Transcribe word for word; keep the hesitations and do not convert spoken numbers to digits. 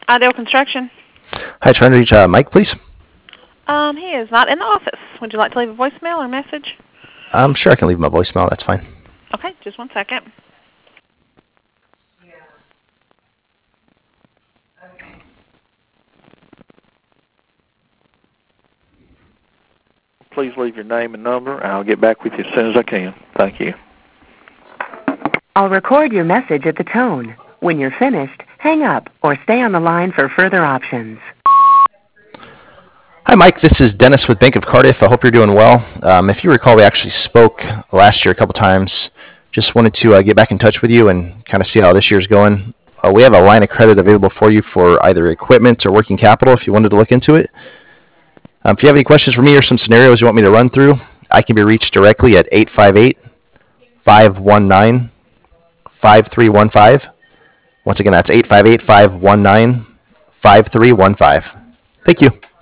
Ideal Construction. Hi, trying to reach uh, Mike, please. Um, he is not in the office. Would you like to leave a voicemail or message? I'm sure I can leave him a voicemail. That's fine. Okay, just one second. Please leave your name and number, and I'll get back with you as soon as I can. Thank you. I'll record your message at the tone. When you're finished, hang up or stay on the line for further options. Hi, Mike. This is Dennis with Bank of Cardiff. I hope you're doing well. Um, if you recall, we actually spoke last year a couple times. Just wanted to uh, get back in touch with you and kind of see how this year's going. Uh, we have a line of credit available for you for either equipment or working capital if you wanted to look into it. Um, if you have any questions for me or some scenarios you want me to run through, I can be reached directly at eight five eight, five one nine, five three one five. Once again, that's eight five eight, five one nine, five three one five. Thank you.